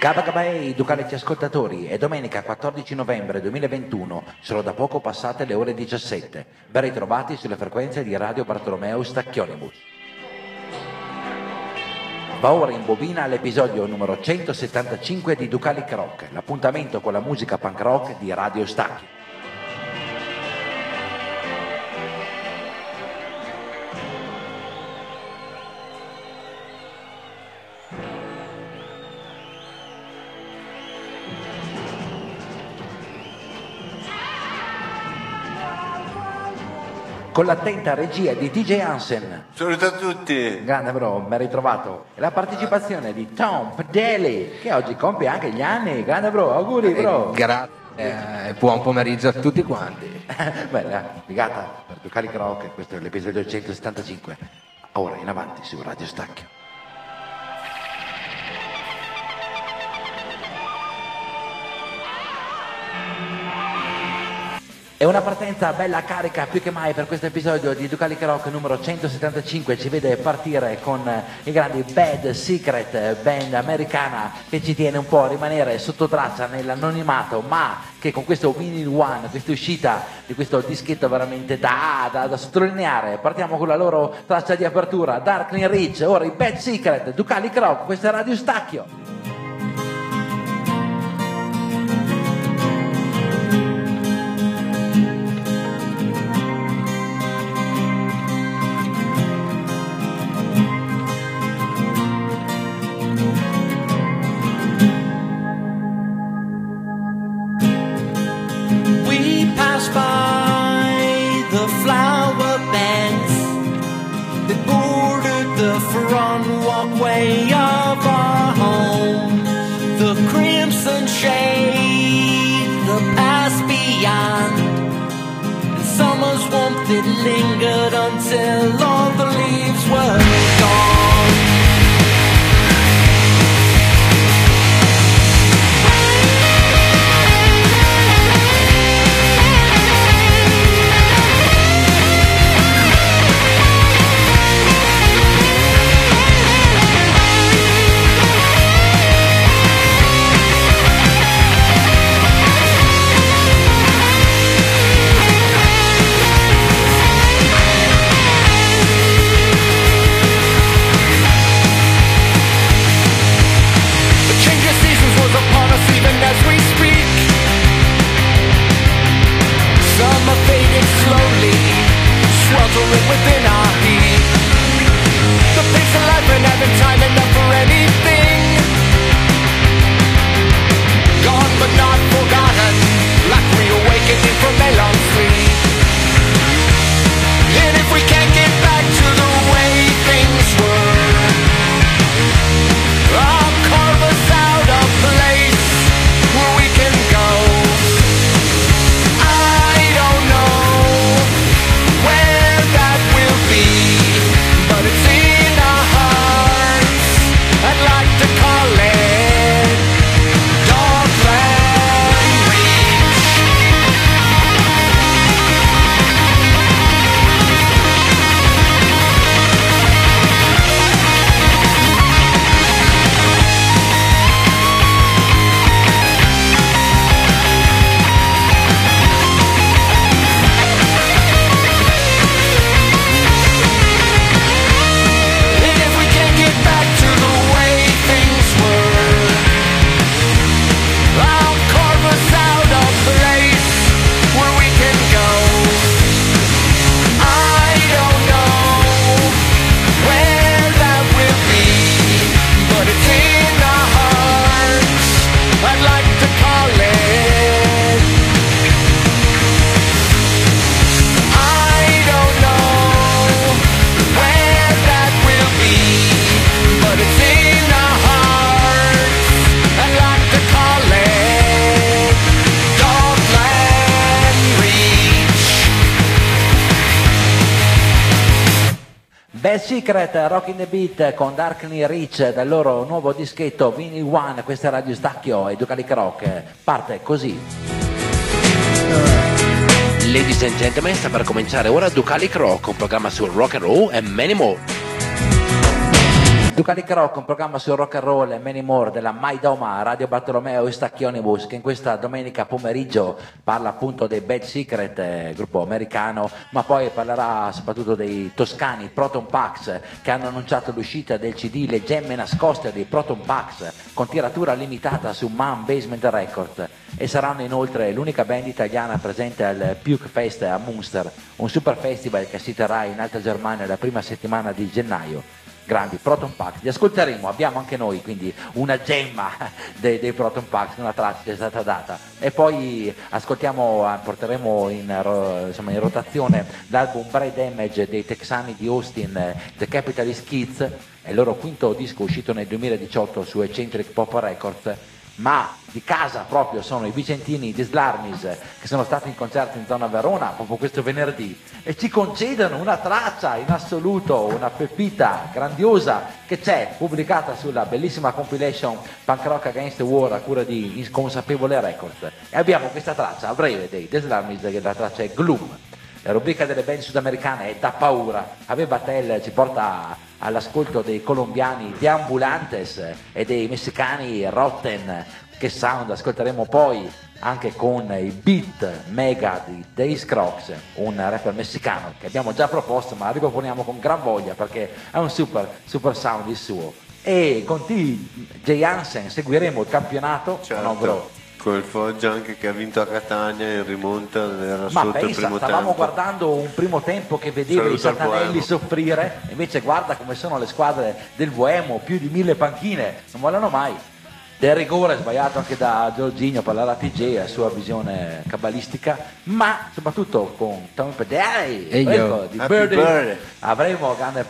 Gabagabei, ducalici ascoltatori, è domenica 14 novembre 2021, sono da poco passate le ore 17. Ben ritrovati sulle frequenze di Radio Bartolomeo Stacchionibus. Va ora in bobina l'episodio numero 175 di Ducalic Rock, l'appuntamento con la musica punk rock di Radio Stacchio. Con l'attenta regia di DJ Hansen. Saluto a tutti. Grande bro, ben ritrovato. E la partecipazione di Tom Pedeli, che oggi compie anche gli anni. Grande bro, auguri bro. Grazie, buon pomeriggio a tutti quanti. Bella, figata per Ducalic Rock, questo è l'episodio 175. Ora in avanti su Radio Stacchio. È una partenza bella carica più che mai per questo episodio di Ducalic Rock numero 175, ci vede partire con i grandi Bad Secret, band americana che ci tiene un po' a rimanere sotto traccia nell'anonimato, ma che con questo Winning One, questa uscita di questo dischetto veramente da sottolineare, partiamo con la loro traccia di apertura, Darkling Reach, ora i Bad Secret, Ducalic Rock, questa è Radio Stacchio. Way of our home, the crimson shade, the past beyond, and summer's warmth that lingered until all the leaves were gone. Within our heat, the pace of life and having time enough for anything. Gone but not forgotten, like reawakening from a long sleep. And if we can't get back to the way things were, I'll carve us out a place where we can go. I don't know where that will be, but it's in our hearts. I'd like to call it Darkling Reach. And if we can't get back to the way things were, I'll carve us out a place where we can go. I don't know where that will be, but it's in our hearts. I'd like to call it. I don't know where that will be, but it's in our hearts. I'd like to call it Darkling Reach. Bad Secret, Rockin' the Beat con Darkling Reach dal loro nuovo dischetto Winning One, questa è Radio Stacchio e Ducalic Rock parte così. Ladies and gentlemen, sta per cominciare ora Ducalic Rock, un programma sul rock and roll e many more. Ducalic Rock, un programma sul rock and roll e many more della Maidoma Radio Bartolomeo e Stacchionibus, che in questa domenica pomeriggio parla appunto dei Bad Secret, gruppo americano, ma poi parlerà soprattutto dei toscani Proton Pax, che hanno annunciato l'uscita del CD Le Gemme Nascoste dei Proton Pax con tiratura limitata su Man Basement Records, e saranno inoltre l'unica band italiana presente al Puke Fest a Münster, un super festival che si terrà in Alta Germania la prima settimana di gennaio. Grandi Proton Pax, li ascolteremo, abbiamo anche noi quindi una gemma dei Proton Pax, una traccia che è stata data, e poi ascoltiamo, porteremo in rotazione l'album Brain Damage dei texani di Austin, The Capitalist Kids, è il loro quinto disco uscito nel 2018 su Eccentric Pop Records, ma di casa proprio sono i vicentini di Slarmis, che sono stati in concerto in zona Verona proprio questo venerdì e ci concedono una traccia in assoluto, una pepita grandiosa che c'è pubblicata sulla bellissima compilation Punk Rock Against the War a cura di Inconsapevole Records, e abbiamo questa traccia a breve dei The Slarmis, che la traccia è Gloom. La rubrica delle band sudamericane è da paura. Ave Batel ci porta all'ascolto dei colombiani The Ambulantes e dei messicani Rotten. Che sound, ascolteremo poi anche con i Beat Mega di Days Crocs, un rapper messicano che abbiamo già proposto, ma riproponiamo con gran voglia perché è un super sound il suo. E con TJ Hansen seguiremo il campionato. Certo. No, bro? Con il Foggia anche che ha vinto a Catania in rimonta, era Ma sotto pensa, il primo stavamo tempo. guardando un primo tempo che vedeva i Saluto al Satanelli Boemo. soffrire, invece guarda come sono le squadre del Boemo, più di 1000 panchine, non mollano mai. Del rigore sbagliato anche da Giorginio per la TJ, la sua visione cabalistica, ma soprattutto con Tommy Pedali di Happy Birdie Birthday. avremo grande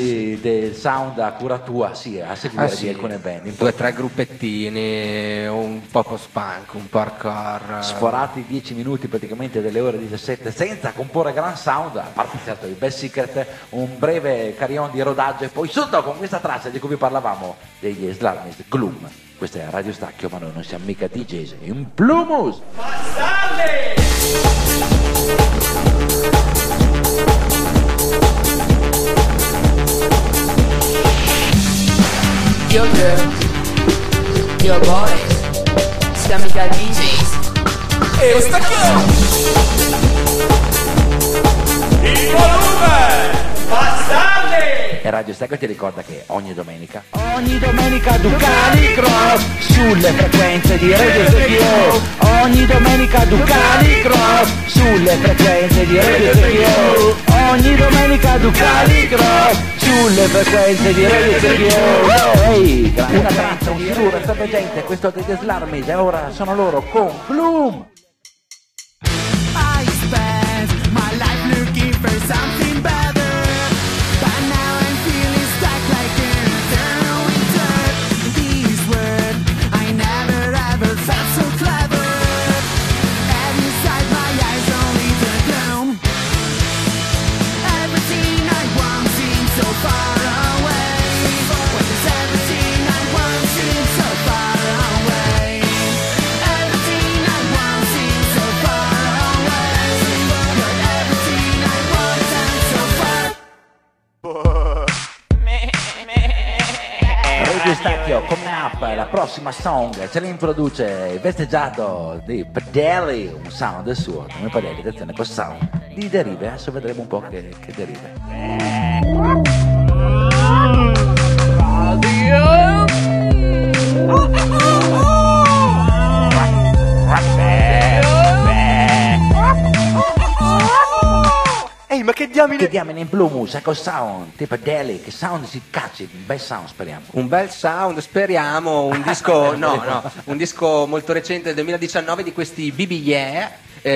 del sound a cura tua, sì, a seguire di alcune band. 2 o 3 gruppettini, un po' post-punk, un po' hardcore. Sforati 10 minuti praticamente delle ore 17 senza comporre gran sound, a parte certo il Best Secret, un breve carillon di rodaggio e poi sotto con questa traccia di cui vi parlavamo degli Slarmis, Gloom. Questa è Radio Stacchio, ma noi non siamo mica DJs, in Plumus! Your girls, your boys, Stamica DJs. E Stacchio! Il volume! Bastardi! E Radio Stacchio ti ricorda che ogni domenica Ducali Cross sulle frequenze di Radio Stacchio. Ogni domenica Ducali Cross sulle frequenze di Radio Stacchio. Ogni domenica Ducali Cross sulle frequenze di Radio Stacchio. Ehi, una traccia, un siluro, sta presente, questo degli Slarmis, e ora sono loro con Bloom. I spent my life looking for something better, but now I'm feeling stuck like an eternal winter. This word, I never ever felt so clever, and inside my eyes only the gloom. Everything I want seems so far away. What is everything I want seems so far away. Everything I want seems so far away. You're everything I want and so far. Radio Stacchio, come up, la prossima song ce la introduce il vesteggiato di Pedali, un sound del suo, come Pedali, attenzione, col sound di derive, adesso vedremo un po' che derive. Ehi, ma che diamine! Che diamine in Plumus, ecco il sound, tipo Pedali, che sound si cacci, un bel sound speriamo. Un bel sound, speriamo, un disco, un disco molto recente del 2019 di questi BB Yeah,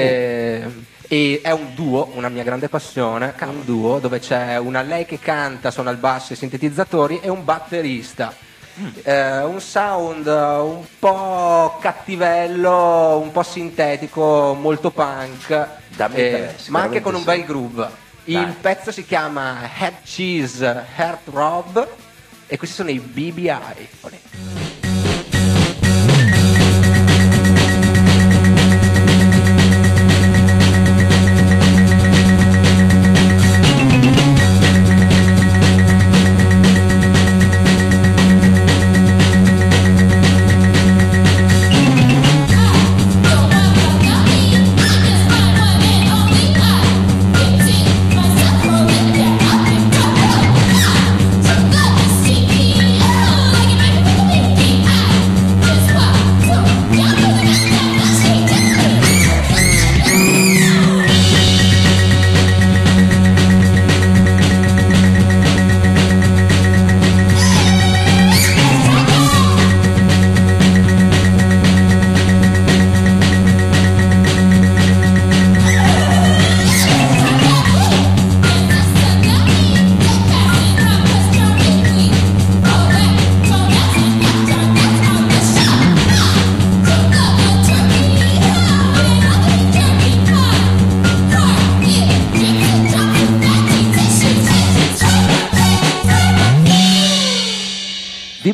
e è un duo, una mia grande passione, un duo dove c'è una lei che canta, suona il basso e i sintetizzatori e un batterista. Un sound un po' cattivello, un po' sintetico, molto punk, ma anche con un bel groove. Il pezzo si chiama Head Cheese Heart Rob e questi sono i BBI.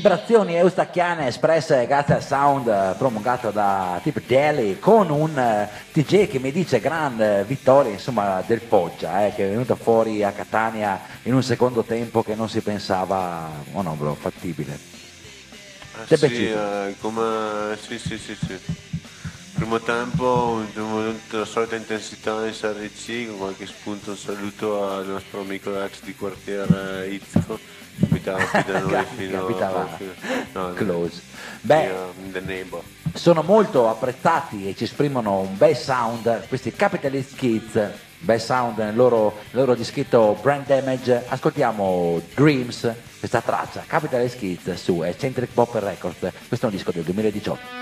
vibrazioni eustacchiane espresse grazie al sound promulgato da Tip Daly, con un TJ che mi dice grande vittoria, insomma, del Foggia, che è venuto fuori a Catania in un secondo tempo che non si pensava fattibile. Sei Sì, piaciuto? sì. Primo tempo la solita intensità in Serie C, con qualche spunto. Un saluto al nostro amico ex di quartiere Izzo, che abitava qui da noi fino abitava a close. the neighbor. Sono molto apprezzati e ci esprimono un bel sound questi Capitalist Kids, bel sound nel loro dischetto Brand Damage. Ascoltiamo Dreams, questa traccia Capitalist Kids su Eccentric Pop Records. Questo è un disco del 2018.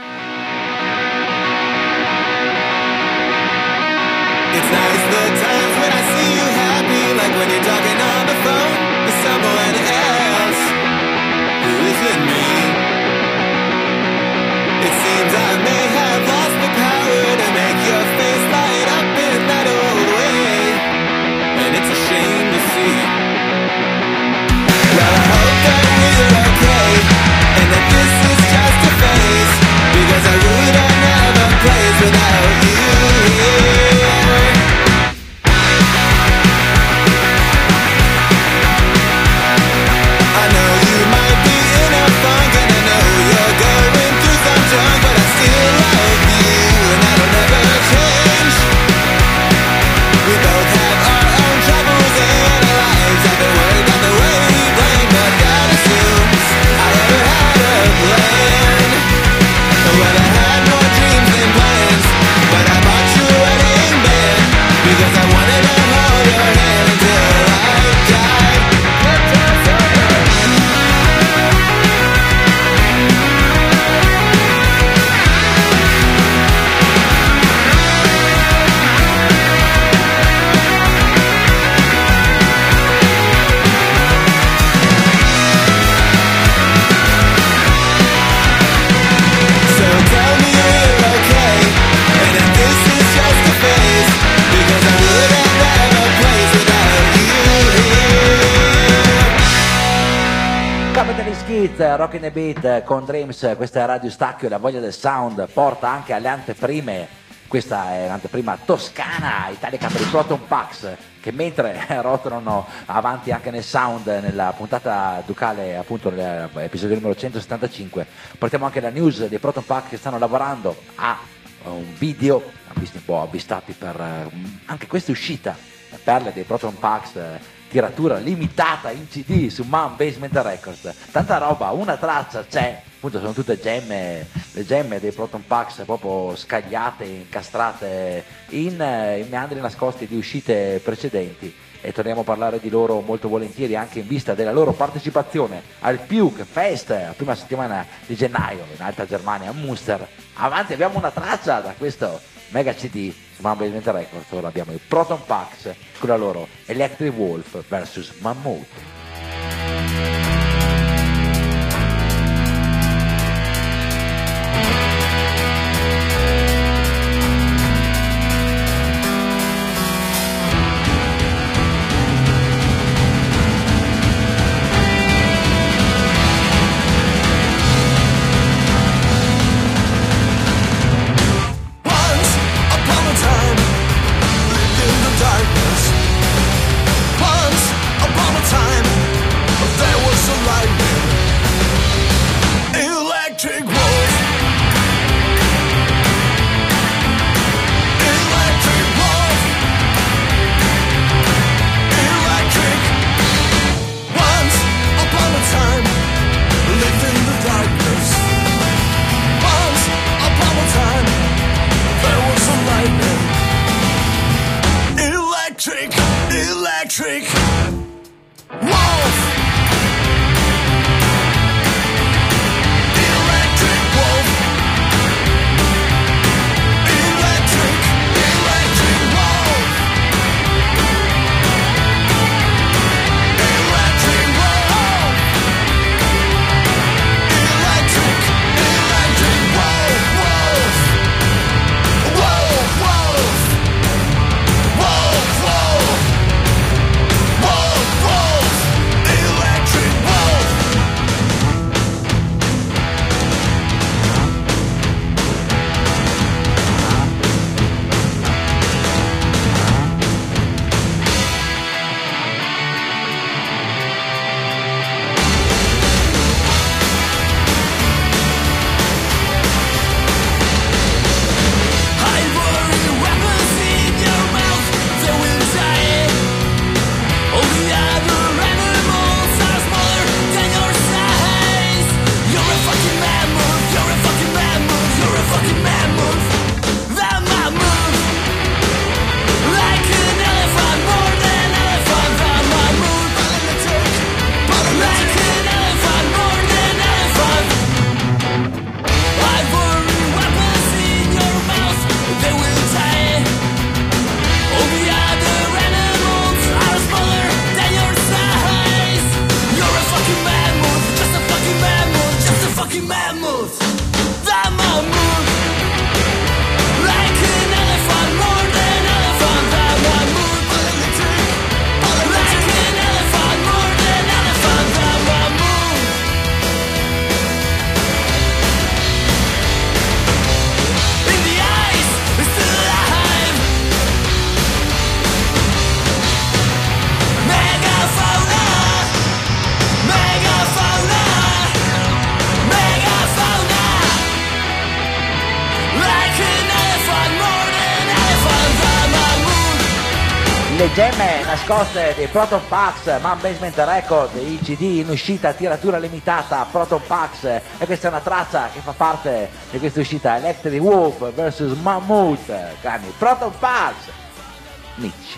It's nice the times when I see you happy, like when you're talking on the phone with someone else who isn't me. It seems I may have lost the power to make your face light up in that old way, and it's a shame to see. Well, I hope that we're okay, and that this is just a phase, because I wouldn't have a place without you here. Rock in the Beat con Dreams, questa è Radio Stacchio, la voglia del sound porta anche alle anteprime. Questa è l'anteprima toscana italica per i Proton Pax, che mentre rotolano avanti anche nel sound nella puntata ducale, appunto l'episodio numero 175, portiamo anche la news dei Proton Pax che stanno lavorando a un video, visti un po' avvistati per anche questa uscita, perle dei Proton Pax, tiratura limitata in CD su Man Basement Records. Tanta roba, una traccia c'è, appunto sono tutte gemme, le gemme dei Proton Pax proprio scagliate, incastrate in meandri nascosti di uscite precedenti, e torniamo a parlare di loro molto volentieri anche in vista della loro partecipazione al PUC Fest, la prima settimana di gennaio in Alta Germania a Münster. Avanti, abbiamo una traccia da questo mega CD su Man Basement Records. Ora abbiamo i Proton Pax con la loro Electric Wolf vs Mammoth. Electric Wolf. Electric Wolf. Electric Wolf. Electric Wolf. Electric Wolf. Wolf. Wolf. Wolf. le gemme nascoste dei Proton Pax, Man Basement Record, i CD in uscita, tiratura limitata, Proton Pax, e questa è una traccia che fa parte di questa uscita, Electric Wolf vs Mammoth, cani, Proton Pax, Mitch.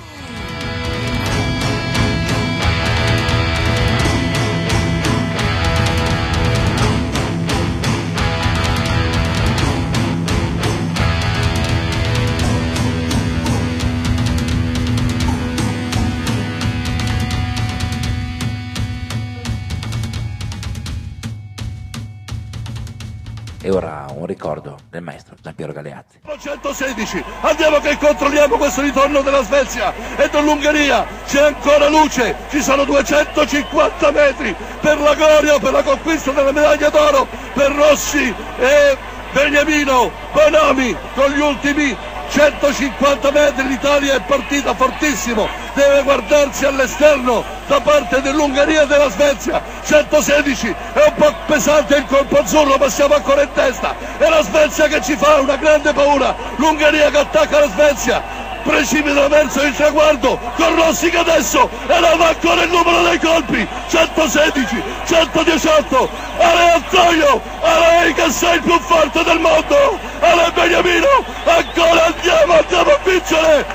E ora un ricordo del maestro Giampiero Galeazzi. 116, andiamo che controlliamo questo ritorno della Svezia e dell'Ungheria, c'è ancora luce, ci sono 250 metri per la gloria, per la conquista della medaglia d'oro, per Rossi e Beniamino Bonomi con gli ultimi 150 metri. L'Italia è partita fortissimo, deve guardarsi all'esterno da parte dell'Ungheria e della Svezia. 116, è un po' pesante il colpo azzurro, ma siamo ancora in testa, è la Svezia che ci fa una grande paura, l'Ungheria che attacca la Svezia, precipita verso il traguardo con Rossi che adesso eleva ancora il numero dei colpi. 116, 118, Ale Antonio, Ale che sei il più forte del mondo, Ale Beniamino, ancora andiamo a vincere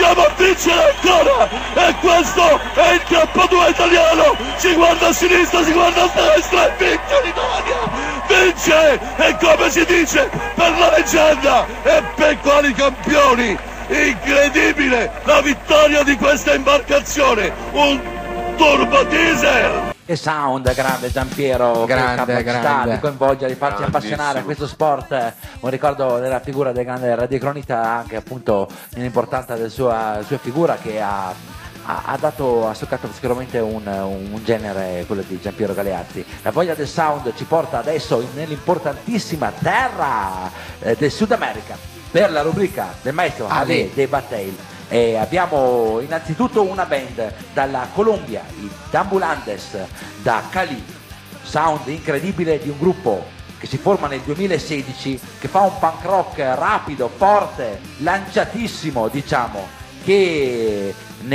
ancora, e questo è il K2 italiano, si guarda a sinistra, si guarda a destra e vince l'Italia, vince, e come si dice per la leggenda e per quali campioni. Incredibile la vittoria di questa imbarcazione, un turbo diesel. Che sound, grande Giampiero, Grande, che capacità grande. di coinvolgere, di farci Grandissimo. appassionare a questo sport. Un ricordo della figura del grande radiocronista, anche appunto nell'importanza della sua figura, che ha toccato sicuramente un genere, quello di Giampiero Galeazzi. La voglia del sound ci porta adesso nell'importantissima terra del Sud America per la rubrica del maestro Ale De Battail. E abbiamo innanzitutto una band dalla Colombia, i Dambulantes, da Cali, sound incredibile di un gruppo che si forma nel 2016, che fa un punk rock rapido, forte, lanciatissimo, diciamo, che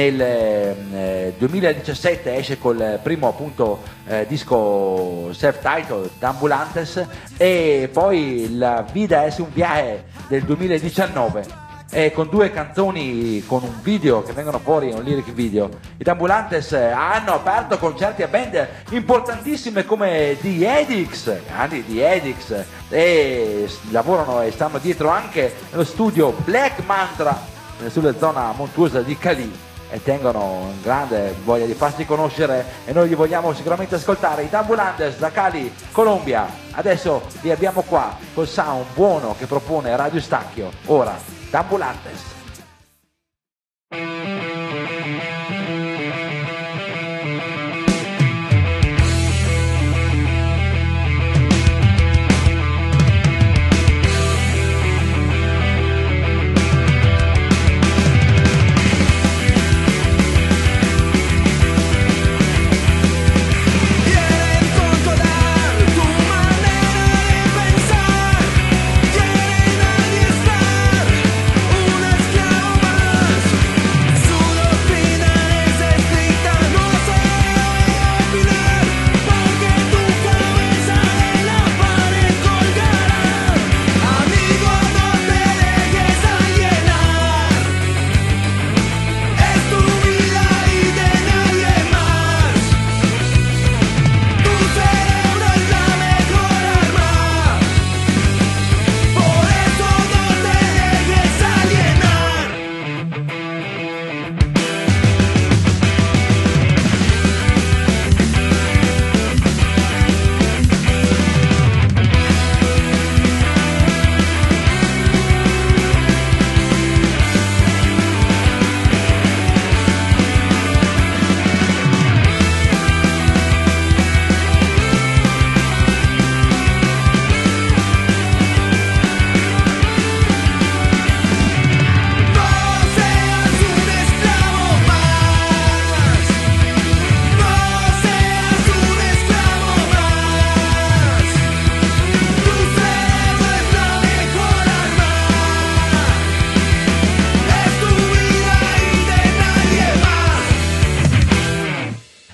nel 2017 esce col primo appunto disco self-titled Dambulantes, e poi La Vida es un Viaje del 2019, con 2 canzoni, con un video che vengono fuori, un lyric video. I Dambulantes hanno aperto concerti a band importantissime come The Edix, grandi The Edix, e lavorano e stanno dietro anche nello studio Black Mantra sulla zona montuosa di Cali, e tengono grande voglia di farsi conoscere, e noi li vogliamo sicuramente ascoltare. I Dambulantes da Cali, Colombia. Adesso li abbiamo qua col sound buono che propone Radio Stacchio. Ora Dambulantes. Quieren controlar tu manera de pensar, quieren adiestrar una esclavitud.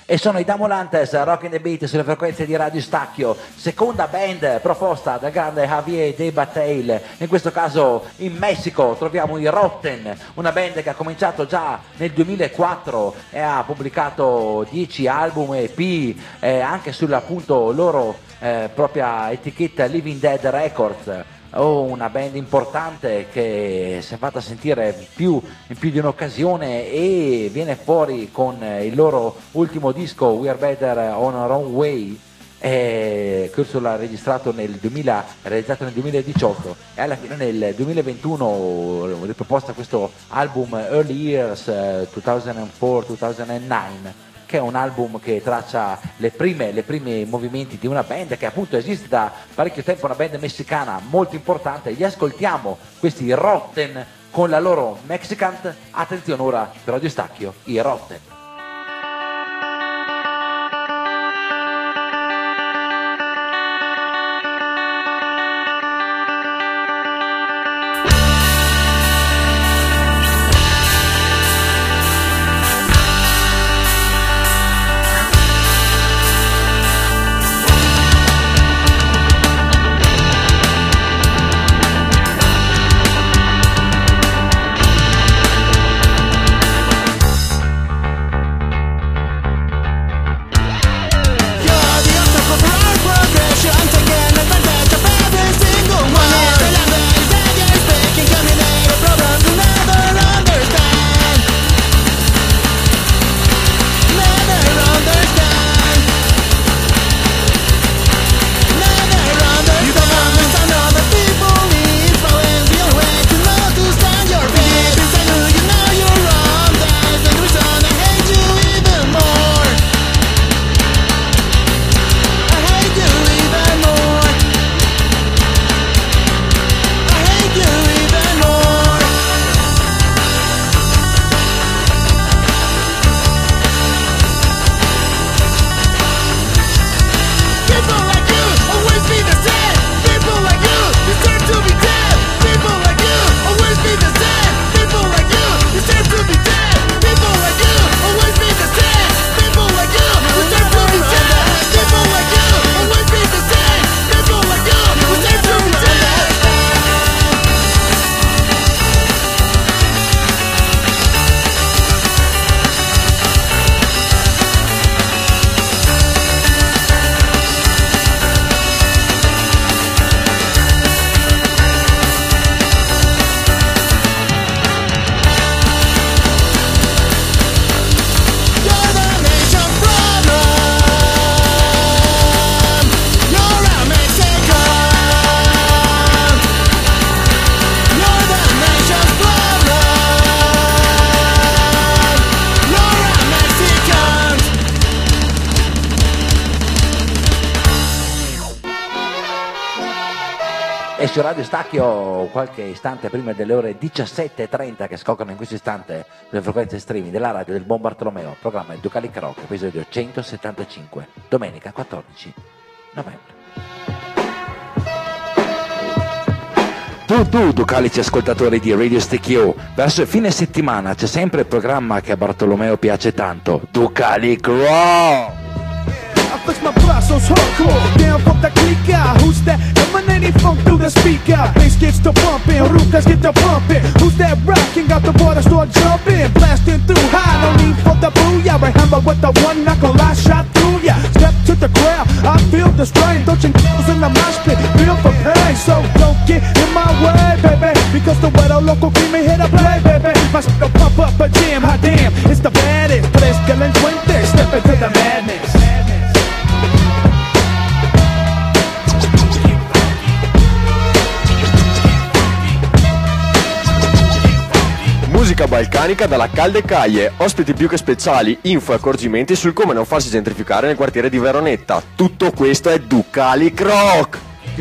e sono i Damolantes, Rock in the Beat sulle frequenze di Radio Stacchio, seconda band proposta dal grande Javier De Bataille. In questo caso in Messico troviamo i Rotten, una band che ha cominciato già nel 2004 e ha pubblicato 10 album EP, anche sull'appunto loro propria etichetta Living Dead Records. Una band importante che si è fatta sentire in più di un'occasione e viene fuori con il loro ultimo disco We're Better on Our Own Way, che Ursula ha realizzato nel 2018 e alla fine nel 2021 riproposta questo album Early Years 2004-2009, che è un album che traccia le prime movimenti di una band che appunto esiste da parecchio tempo, una band messicana molto importante. Gli ascoltiamo questi Rotten con la loro Mexicant. Attenzione ora per Radio Stacchio, i Rotten. E su Radio Stacchio qualche istante prima delle ore 17.30 che scoccano in questo istante le frequenze streaming della radio del Buon Bartolomeo, programma il Ducalic Rock, episodio 175, domenica 14 novembre. Tu Ducalici ascoltatori di Radio Stacchio, verso il fine settimana c'è sempre il programma che a Bartolomeo piace tanto, Ducalic Rock! I fix my brazos hardcore, down from the click out. Who's that? Emanating funk through the speaker. Bass gets to pumping, Rukas get to pumping. Who's that rocking? Got the water start jumping, blasting through high. No need for the booyah. I hammer with the one knuckle, I shot through ya. Step to the crowd, I feel the strain. Touching girls in the mosh pit, feel for pain. So don't get in my way, baby, because the weather local cream here to play, baby. My still pump up a jam, hot damn, it's the baddest. Tres delinquentes, step into the madness. Musica balcanica dalla calde caie, ospiti più che speciali, info e accorgimenti sul come non farsi gentrificare nel quartiere di Veronetta. Tutto questo è Ducalic Rock!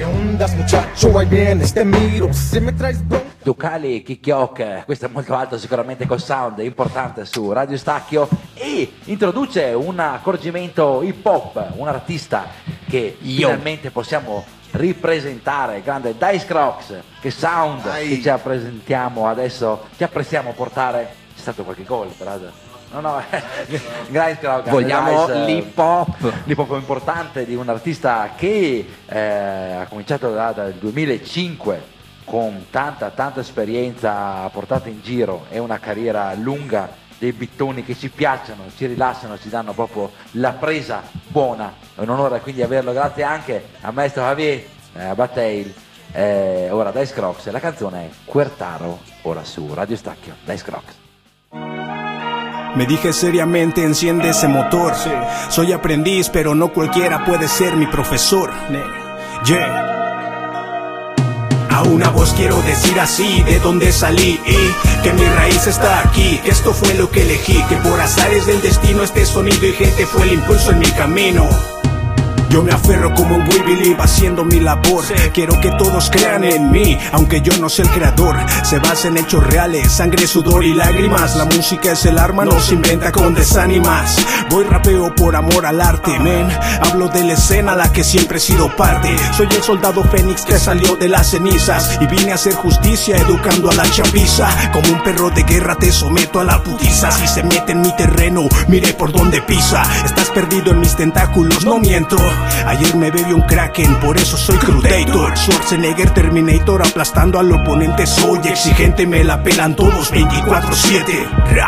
Ducali Kikioc, questo è molto alto sicuramente col sound, importante su Radio Stacchio, e introduce un accorgimento hip hop, un artista che finalmente possiamo ripresentare, grande Dice Crocs, che sound che ci presentiamo adesso, ci apprestiamo a portare. C'è stato qualche gol, brother? No, Grind Krog. Vogliamo l'hip hop. L'hip hop importante di un artista che ha cominciato dal 2005 con tanta esperienza portata in giro e una carriera lunga, dei bittoni che ci piacciono, ci rilassano, ci danno proprio la presa buona. È un onore quindi averlo, grazie anche a maestro Javier Bataille. Ora Dice Crocs, la canzone è Quertaro, ora su Radio Stacchio. Dice Crocs. Me dije seriamente, enciende ese motor. Soy aprendiz, pero no cualquiera puede ser mi profesor. Yeah. A una voz quiero decir así, de dónde salí y que mi raíz está aquí, que esto fue lo que elegí, que por azares del destino este sonido y gente fue el impulso en mi camino. Yo me aferro como un We Believe haciendo mi labor. Quiero que todos crean en mí, aunque yo no sea el creador. Se basa en hechos reales, sangre, sudor y lágrimas. La música es el arma, no se inventa con desánimas. Voy rapeo por amor al arte, men. Hablo de la escena a la que siempre he sido parte. Soy el soldado fénix que salió de las cenizas y vine a hacer justicia educando a la chaviza. Como un perro de guerra te someto a la putiza. Si se mete en mi terreno, mire por dónde pisa. Estás perdido en mis tentáculos, no miento. Ayer me bebí un Kraken, por eso soy Crudator. Schwarzenegger Terminator, aplastando al oponente. Soy exigente, me la pelan todos 24/7.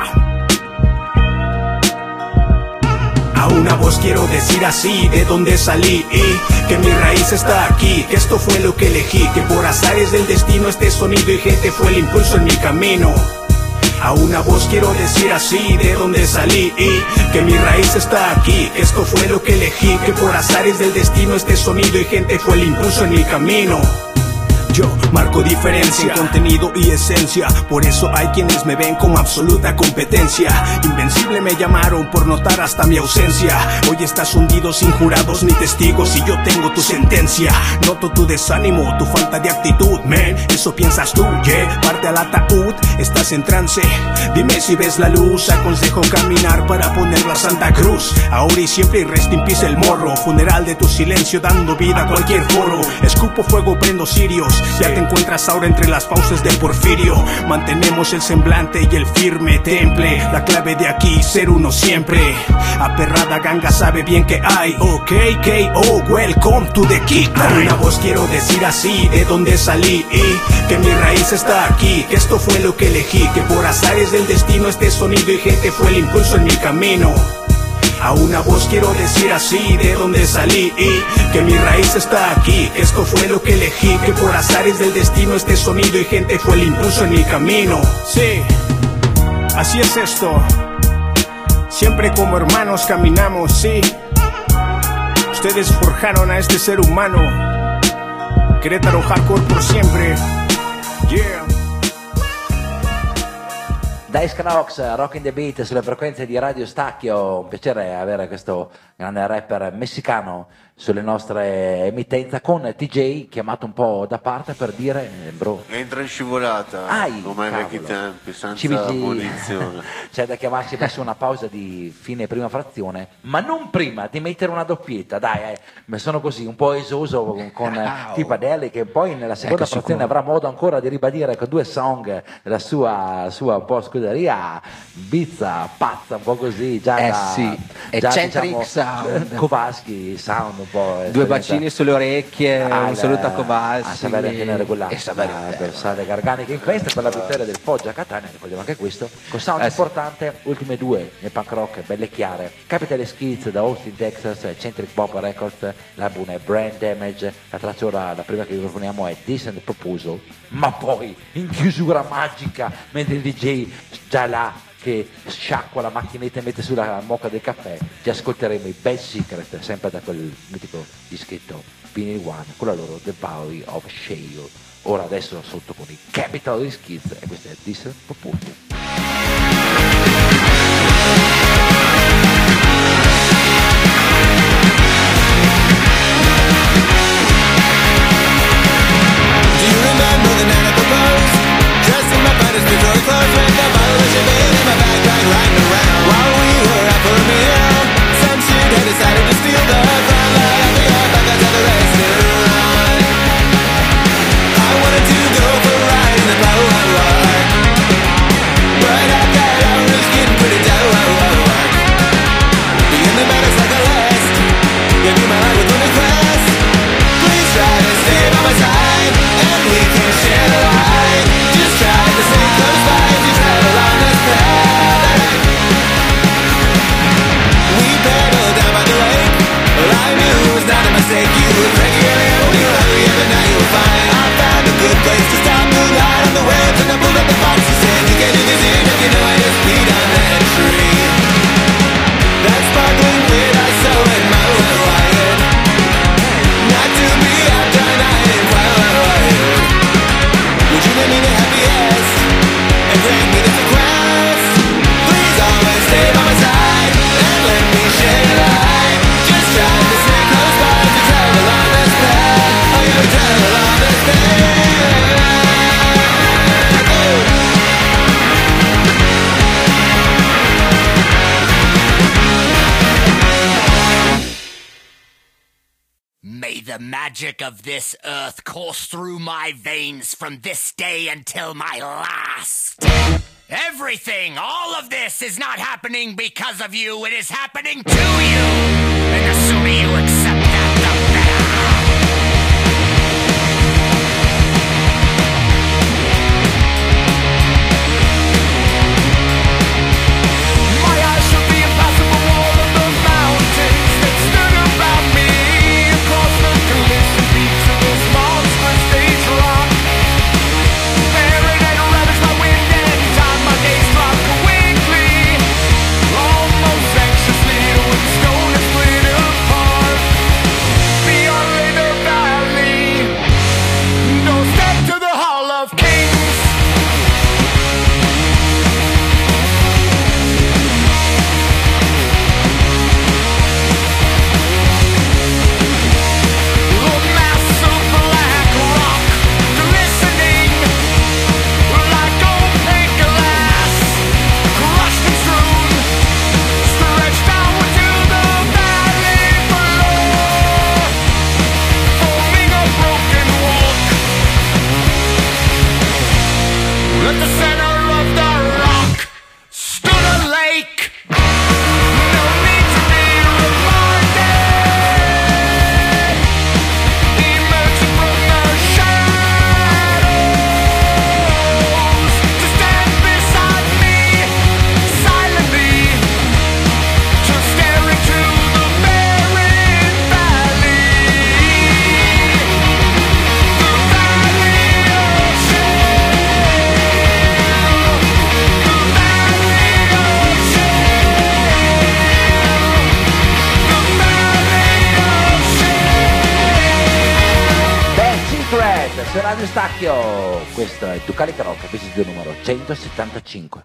A una voz quiero decir así, de dónde salí y que mi raíz está aquí, que esto fue lo que elegí, que por azares del destino este sonido y gente fue el impulso en mi camino. A una voz quiero decir así, de dónde salí y que mi raíz está aquí, que esto fue lo que elegí, que por azares del destino este sonido y gente fue el impulso en mi camino. Yo marco diferencia, contenido y esencia. Por eso hay quienes me ven como absoluta competencia. Invencible me llamaron por notar hasta mi ausencia. Hoy estás hundido sin jurados ni testigos y yo tengo tu sentencia. Noto tu desánimo, tu falta de actitud, man. Eso piensas tú, yeah. Parte al ataúd, estás en trance. Dime si ves la luz, aconsejo caminar para poner la Santa Cruz. Ahora y siempre y rest in peace el morro. Funeral de tu silencio dando vida a cualquier foro. Escupo fuego, prendo cirios. Ya te encuentras ahora entre las fauces del Porfirio. Mantenemos el semblante y el firme temple. La clave de aquí, ser uno siempre. Aperrada ganga sabe bien que hay. Ok, KO, welcome to the kick. A una voz quiero decir así, de dónde salí y que mi raíz está aquí, que esto fue lo que elegí, que por azares del destino este sonido y gente fue el impulso en mi camino. A una voz quiero decir así, de dónde salí y que mi raíz está aquí, que esto fue lo que elegí, que por azares del destino este sonido y gente fue el impulso en mi camino. Sí, así es esto. Siempre como hermanos caminamos, sí. Ustedes forjaron a este ser humano. Querétaro hardcore por siempre. Yeah. Dice Crocs, Rockin' the Beat sulle frequenze di Radio Stacchio. Un piacere avere questo grande rapper messicano sulle nostre emittenze con TJ chiamato un po' da parte per dire bro entra in scivolata come ai vecchi tempi senza munizione. C'è da chiamarci verso una pausa di fine prima frazione, ma non prima di mettere una doppietta, dai, mi sono così un po' esoso con Tipadelli, che poi nella seconda frazione avrà modo ancora di ribadire con due song la sua un po' scuderia bizza, pazza, un po' così, già eccentric, diciamo, sound, Kowalski sound un po'. Due bacini sulle orecchie, un saluto a Kowalski a sapere tenere quella avversaria Gargani, che in questa per la vittoria del Foggia Catania, ricordiamo anche questo con sound importante. Ultime due nel punk rock belle chiare, Capital Skids da Austin Texas, Eccentric Pop Records, l'album è Brain Damage, la traccia ora la prima che vi proponiamo è Decent Proposal, ma poi in chiusura magica mentre il DJ già là che sciacqua la macchinetta e mette sulla moca del caffè, ci ascolteremo i Bad Secret, sempre da quel mitico dischetto Vinyl One, con la loro The Valley of Shale. Ora adesso sotto con i Capital Skids e questo è Decent Proposal. Do you remember the night I proposed? Dressed in my finest Victoria clothes, with the bottle of champagne in my backpack, riding around. While we were out for a meal, some shit had decided to steal the front light of the yard back out to the restaurant. I wanted to go for a ride in the Palo Alto. the magic of this earth course through my veins from this day until my last. Everything, all of this is not happening because of you, it is happening to you. And the sooner you accept that, the better. My eyes should be impassable wall of the mountains that stood about me. Across the collision beach of this monstrous stage rock. Buried and ravaged by wind and time, my days drop quickly. Almost anxiously, when the stone is split apart. Beyond Rainer Valley, don't step to the Hall of Kings. At the center of the rock stood a lake. No need to be reminded. Emerging from the shadows to stand beside me silently, to stare into the barren valley. The valley of Secret su Radio Stacchio. Questo è Ducali Rock, episodio numero 175.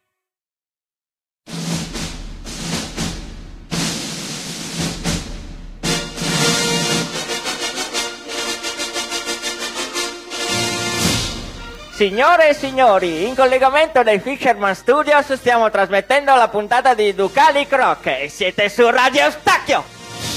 Signore e signori, in collegamento dai Fisherman Studios stiamo trasmettendo la puntata di Ducali Rock e siete su Radio Stacchio.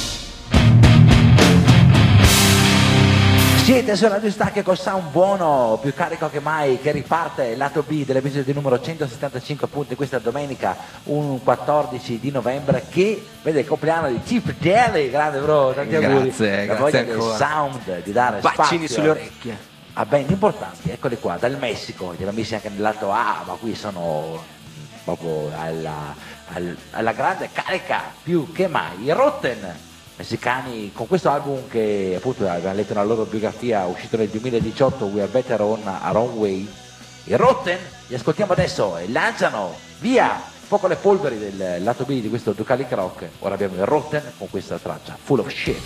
Siete su Radio Stacchio col sound buono, più carico che mai, che riparte il lato B dell'episodio numero 175, appunto questa domenica, un 14 di novembre, che vede il compleanno di Chip Daly. Grande bro, tanti auguri. La voglia del sound, di dare bacini spazio sulle orecchie a band importanti, eccoli qua, dal Messico, li abbiamo messi anche nel lato A, ma qui sono proprio alla grande carica più che mai. I Rotten, messicani, con questo album che appunto abbiamo letto nella loro biografia, uscito nel 2018, We Are Better on Our Own Way. I Rotten li ascoltiamo adesso e lanciano via un po' con le polveri del lato B di questo Ducali Rock. Ora abbiamo i Rotten con questa traccia Full of Shit.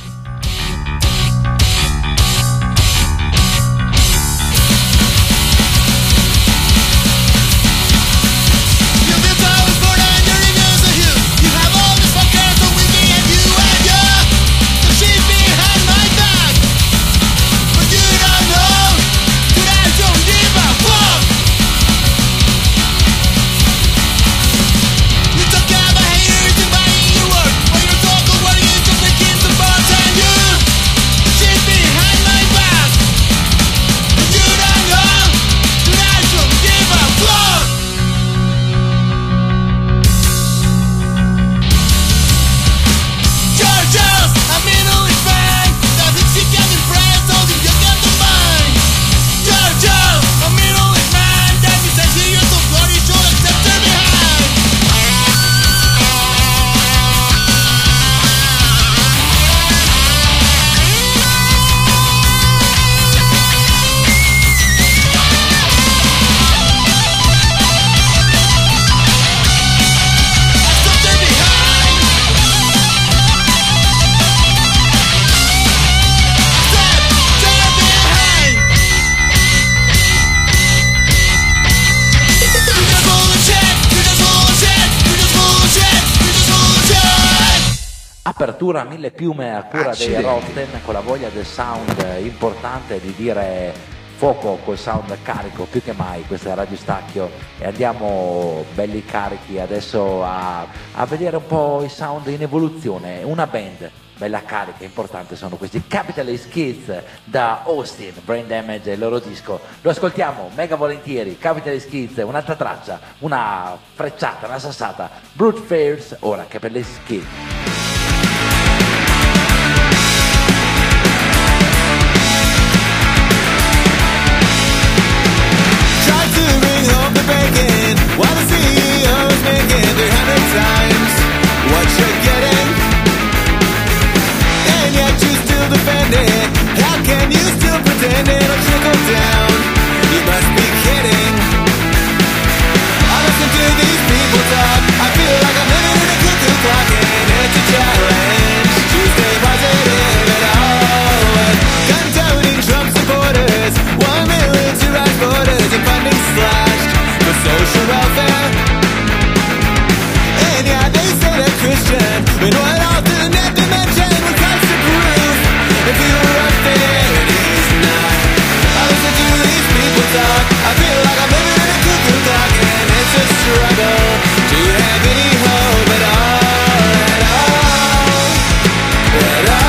Apertura a mille piume a cura dei Rotten, con la voglia del sound importante di dire fuoco col sound carico più che mai. Questa è Radio Stacchio e andiamo belli carichi adesso a vedere un po' i sound in evoluzione. Una band bella carica, importante, sono questi Capitalist Kids da Austin, Brain Damage è il loro disco. Lo ascoltiamo mega volentieri. Capitalist Kids, un'altra traccia, una frecciata, una sassata. Brute Fairs, ora Capitalist Kids. Breaking while the CEO's making 300 times what you're getting, and yet you still defend it. How can you still pretend it'll trickle down? You must be kidding. I listen to these people talk, I feel like I'm living in a cuckoo clock, and it's a challenge to stay positive at all. Gun-toting Trump supporters, 1 million to rise borders and funding slashed for social welfare. And yeah, they say they're Christian, but what alternate dimension would cost the proof if you were up there and he's not? I listen to these people talk, I feel like I'm living in a cuckoo clock, and it's a struggle to have any hope at all, at all, at all, at all, at all.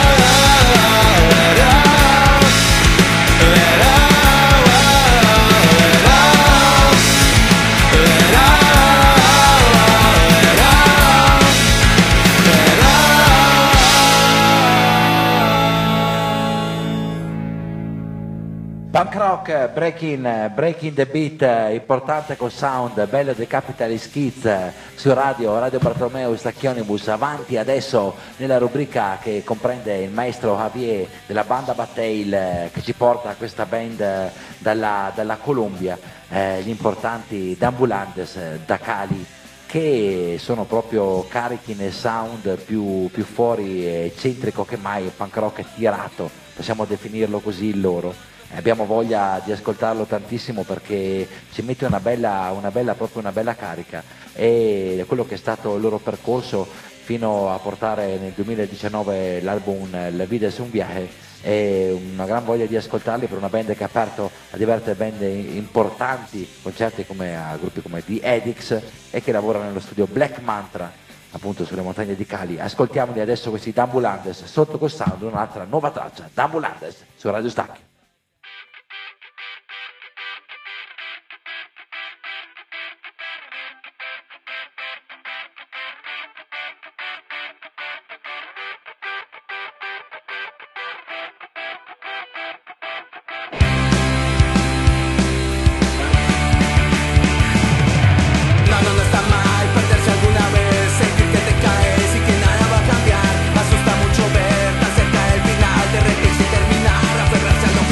Punk rock, breaking the beat, importante col sound, bello dei Capitalist Kids su Radio Bartolomeo Stacchionibus. Avanti adesso nella rubrica che comprende il maestro Javier della banda Battail che ci porta a questa band dalla Colombia, gli importanti D'Ambulantes da Cali, che sono proprio carichi nel sound più fuori eccentrico che mai, il punk rock è tirato, possiamo definirlo così il loro. Abbiamo voglia di ascoltarlo tantissimo perché ci mette una bella carica, e quello che è stato il loro percorso fino a portare nel 2019 l'album La Vida es un Viaje, e una gran voglia di ascoltarli per una band che ha aperto a diverse band importanti, concerti a gruppi come The Addicts, e che lavora nello studio Black Mantra appunto sulle montagne di Cali. Ascoltiamoli adesso questi D'Ambulantes sotto col sound, un'altra nuova traccia, D'Ambulantes su Radio Stacchio. Asusta mucho ver tan cerca el final, de repente terminar, aferrarse a lo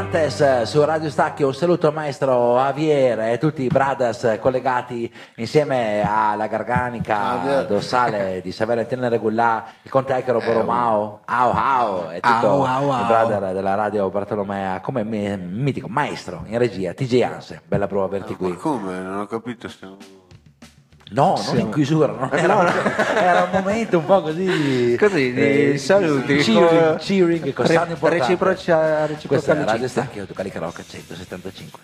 Dantes su Radio Stacchio. Un saluto al maestro Javier e tutti i brothers collegati insieme alla Garganica dorsale di San Valentino Regulà, il conte Echero Borromao, e tutto il brother della radio Bartolomea, come mitico maestro in regia, TJ Hansen. Bella prova averti qui. Ma come? Non ho capito. No, non in chiusura, era un momento un po' così di saluti, cheering con sound importante. Questa è reciproca Radio Stacchio, Ducalica Rock 175.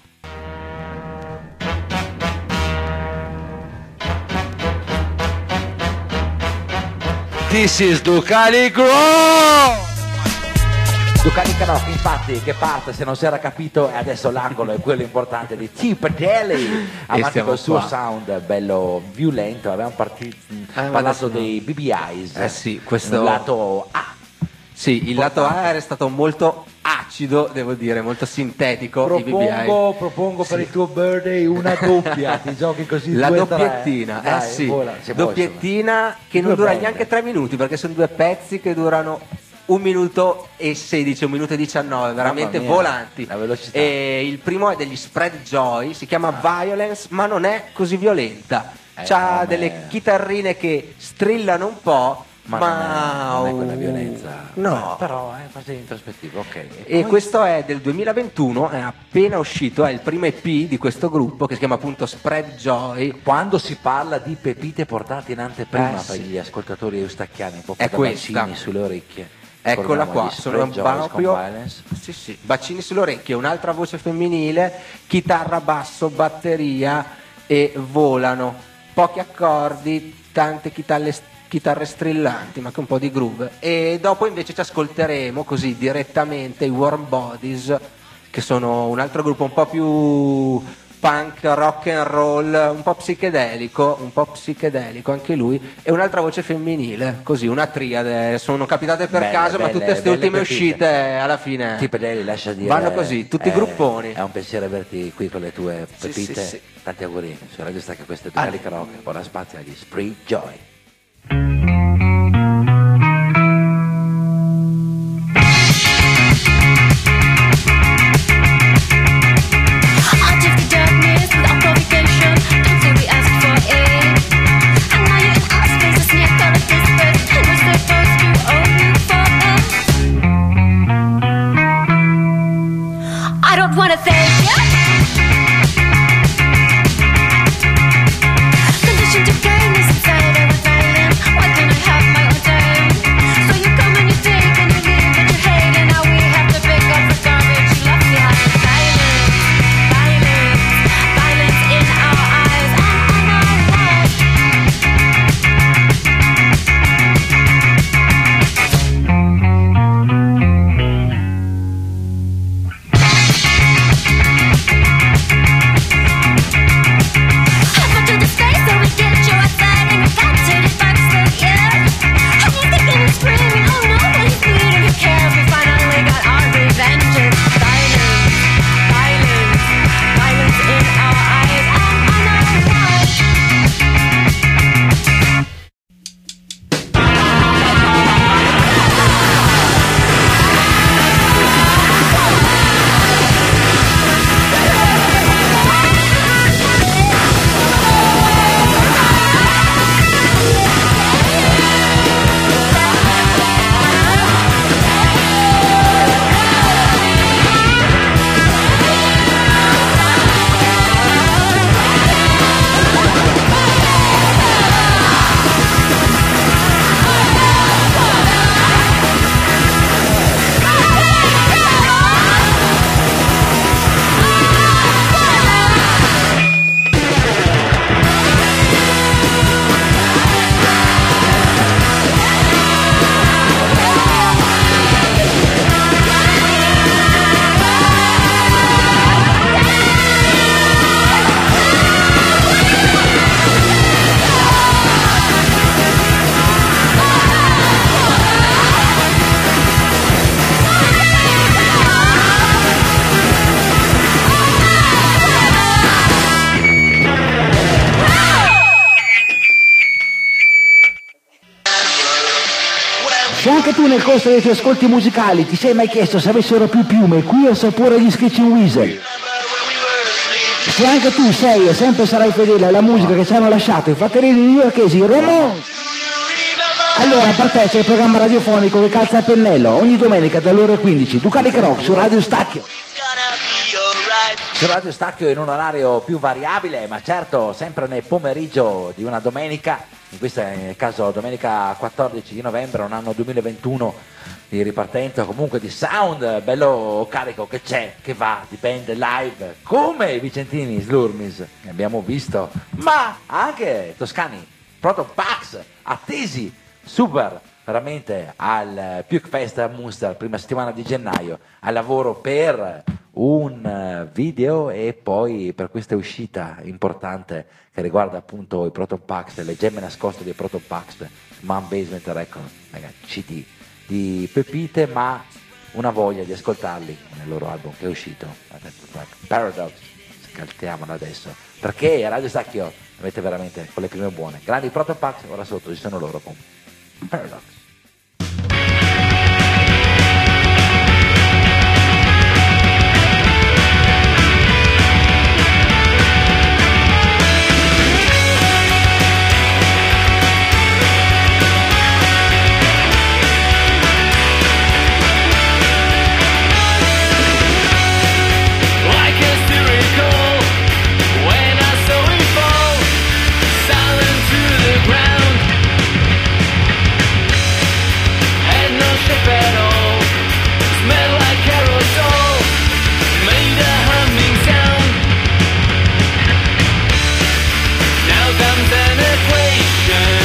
This is Ducalica Rock! Ducalica Rock, infatti, che parte, se non si era capito, e adesso l'angolo è quello importante di T-Padelli, avanti col suo sound bello violento. Avevamo parlato dei BBIs, sì, questo lato A. Sì, il lato A era stato molto acido, devo dire, molto sintetico. Propongo per il tuo birthday una doppia, ti giochi così la 2-3. doppiettina, Dai, sì, vola, doppiettina che non dura neanche 3 minuti, perché sono 2 pezzi che durano 1 minuto e 16, 1 minuto e 19, veramente volanti. La velocità. E il primo è degli Spread Joy, si chiama Violence, ma non è così violenta. C'ha delle chitarrine che strillano un po', ma non è quella violenza. No, però è quasi introspettivo, ok. E questo è del 2021, è appena uscito, è il primo EP di questo gruppo che si chiama appunto Spread Joy. Quando si parla di pepite portate in anteprima per gli ascoltatori eustacchiani, un po' è da bacini sulle orecchie. Eccola qua, sono proprio sì. bacini sulle orecchie, un'altra voce femminile, chitarra, basso, batteria e volano, pochi accordi, tante chitarre strillanti, ma con un po' di groove. E dopo invece ci ascolteremo così direttamente i Warm Bodies, che sono un altro gruppo un po' più punk, rock and roll, un po' psichedelico anche lui, e un'altra voce femminile, così una triade. Sono capitate per caso, ma tutte queste ultime uscite alla fine T-Padelli, lascia dire, vanno così, tutti grupponi. È un piacere averti qui con le tue pepite. Sì. Tanti auguri su Radio Stacchio, questo è Ducalica Rock. Ora spazio agli Spread Joy. I don't wanna thank you. Conditioned to blindness inside I was violent. Why can't I have my own time? So you come and you take and you leave and you hate, and now we have to pick up the garbage you left behind. Violence in our eyes and on our walls. nel corso dei tuoi ascolti musicali ti sei mai chiesto se avessero più piume qui o sapore gli Screeching Weasel? Se anche tu sei e sempre sarai fedele alla musica che ci hanno lasciato i fratelli newyorkesi Ramones, allora partecipa al programma radiofonico che calza a pennello ogni domenica dalle ore 15, Ducalic Rock su Radio Stacchio. Su Radio Stacchio in un orario più variabile, ma certo sempre nel pomeriggio di una domenica, in questo caso domenica 14 di novembre, un anno 2021 di ripartenza comunque di sound bello carico che c'è, che va, di band live come i vicentini Slurmis, ne abbiamo visto, ma anche toscani, Proton Pax, attesi super veramente al Puke Fest a Munster, prima settimana di gennaio, al lavoro per un video e poi per questa uscita importante che riguarda appunto i Proton Pax, le gemme nascoste dei Proton Pax, Man Basement Record, ragazzi, CD di pepite, ma una voglia di ascoltarli nel loro album che è uscito, Paradox, scaltiamolo adesso, perché a Radio Stacchio avete veramente quelle prime buone, grandi Proton Pax, ora sotto ci sono loro con Paradox. Like a miracle, when I saw it fall, silent to the ground, had no shape at all, smelled like aerosol, made a humming sound. Now comes an equation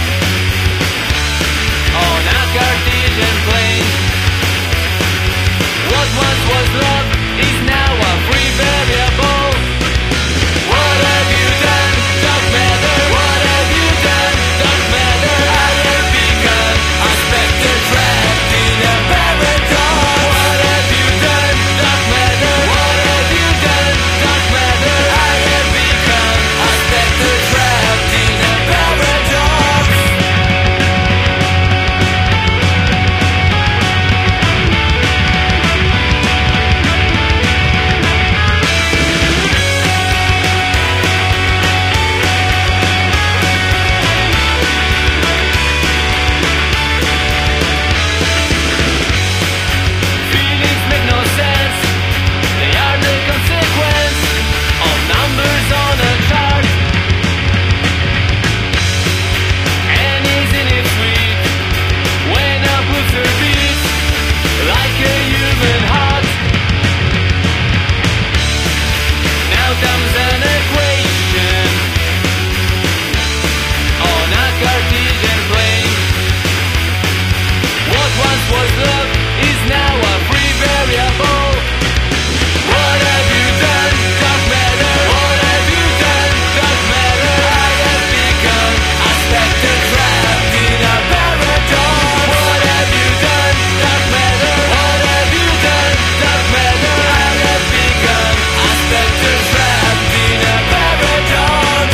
on a Cartesian plane. What once was love is now a free variable. What have you done? Don't matter. What have you done? Don't matter. I have become a specter trapped in a paradox. What have you done? Don't matter. What have you done? Don't matter. I have become a specter trapped in a paradox. Feelings make no sense. They are the consequence of numbers on a chart. And isn't it sweet when a pulsar beats like a human heart? Now comes an equation on a Cartesian plane. What once was love is now a free variable. What have you done? Don't matter. What have you done? Don't matter. I have become a specter trapped in a paradox. What have you done? Don't matter. What have you done? Don't matter. I have become a specter trapped in a paradox.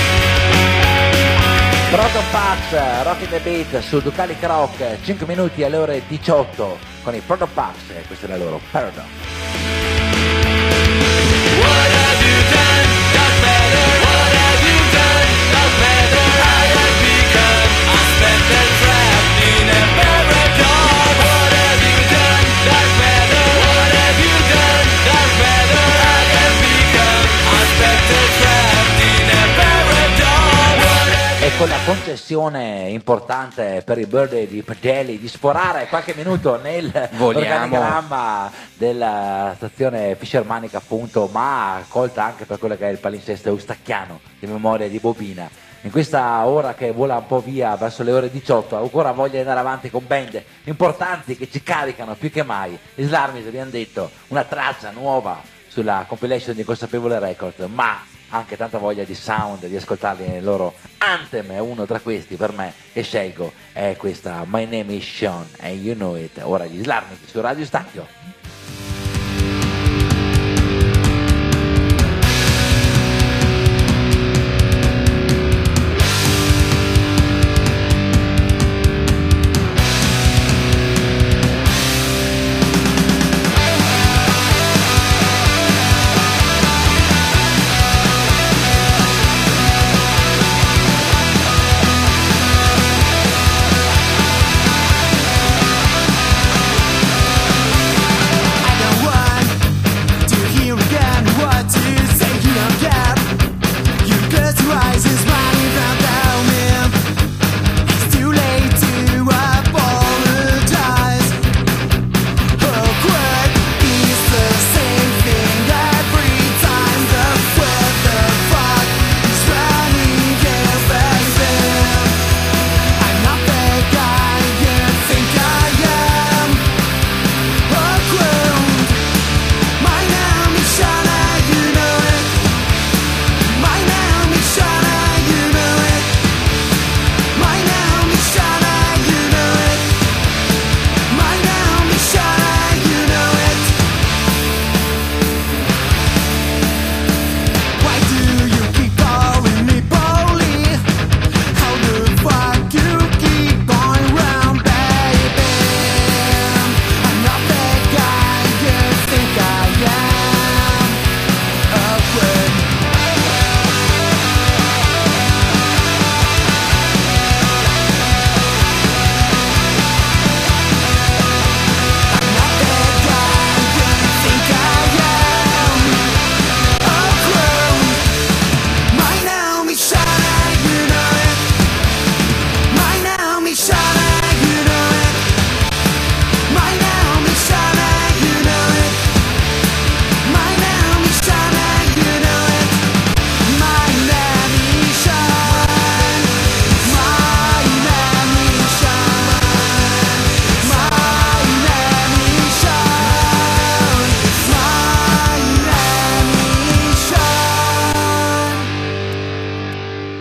Proton Pax, Rock in the Beat su Ducalic Rock, 5 minuti alle ore 18 con i Proton Pax, e questo è la loro Paradox. What have you done? Don't matter. What have you done? Don't matter. I have become a specter trapped in a paradox. What have you done? Don't matter. What have you done? Don't matter. I have become a specter trapped in a paradox. What have E con la concessione importante per i birthday di Patelli di sforare qualche minuto nel Vogliamo. organigramma della stazione Fischermanica appunto, ma accolta anche per quello che è il palinsesto eustacchiano di memoria di Bobina. In questa ora che vola un po' via verso le ore 18, ho ancora voglia di andare avanti con band importanti che ci caricano più che mai. Gli Slurmis, abbiamo detto, una traccia nuova sulla compilation di Consapevole Records, ma anche tanta voglia di sound, di ascoltarli nel loro anthem, e uno tra questi per me che scelgo è questa My Name is Sean and You Know It. Ora gli Slurmis su Radio Stacchio.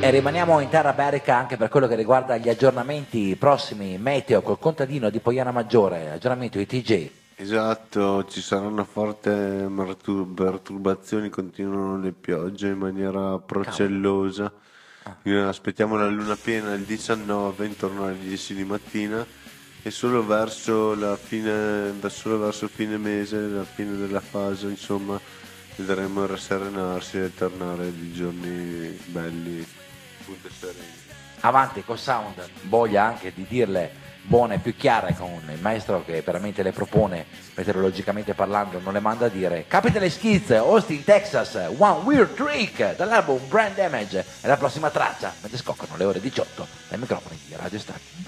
E rimaniamo in terra berica anche per quello che riguarda gli aggiornamenti prossimi meteo col contadino di Poiana Maggiore, aggiornamento ITG. Esatto, ci saranno forti perturbazioni, continuano le piogge in maniera procellosa. Aspettiamo la luna piena il 19 intorno alle 10 di mattina e solo verso fine mese, la fine della fase, insomma, vedremo rasserenarsi e tornare di giorni belli, appunto sereni. Avanti col sound, voglia anche di dirle buone, più chiare, con il maestro che veramente le propone, meteorologicamente parlando, non le manda a dire. Capital Skids, Austin, Texas, One Weird Trick, dall'album Brand Damage, è la prossima traccia, mentre scoccano le ore 18 dai microfoni di Radio Stacchio.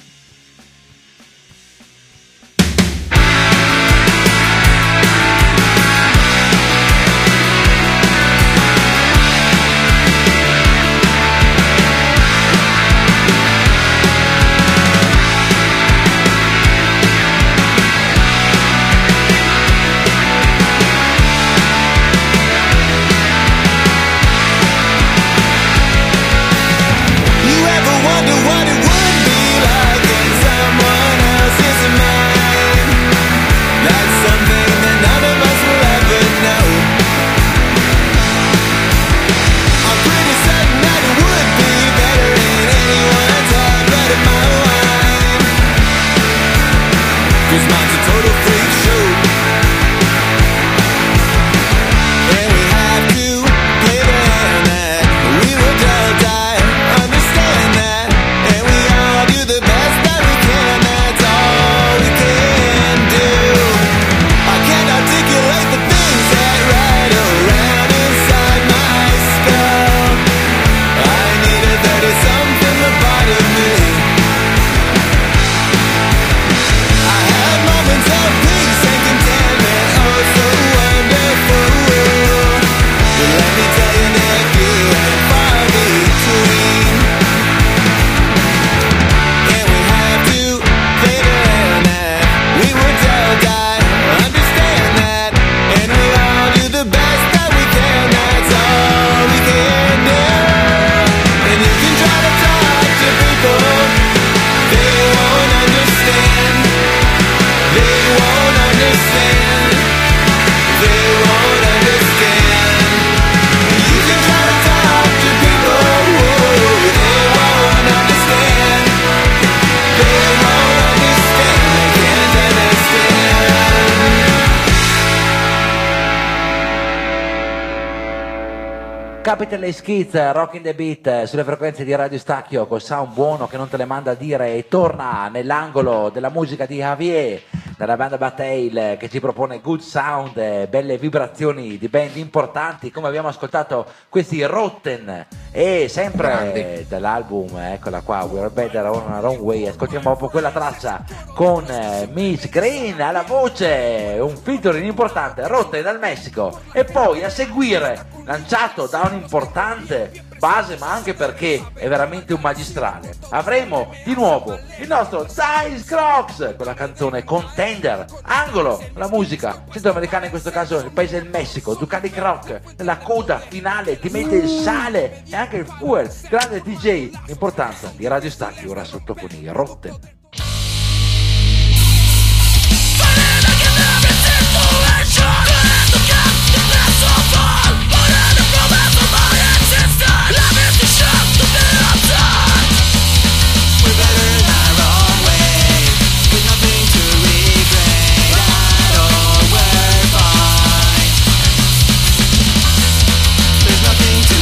Capital Skids, Rockin' the Beat sulle frequenze di Radio Stacchio col sound buono che non te le manda a dire, e torna nell'angolo della musica di Javier dalla band Bataille che ci propone good sound, belle vibrazioni di band importanti come abbiamo ascoltato questi Rotten, e sempre grandi dall'album, eccola qua, We're Better on Our Own Way. Ascoltiamo proprio quella traccia con Miss Green alla voce, un featuring importante, Rotten dal Messico, e poi a seguire lanciato da un importante base, ma anche perché è veramente un magistrale, avremo di nuovo il nostro Dice Crocs con la canzone Contender, angolo, la musica centroamericana, in questo caso il paese del Messico. Ducali Croc nella coda finale ti mette il sale e anche il fuel, grande DJ, l'importanza di Radio Stacchio ora sotto con i Rotten.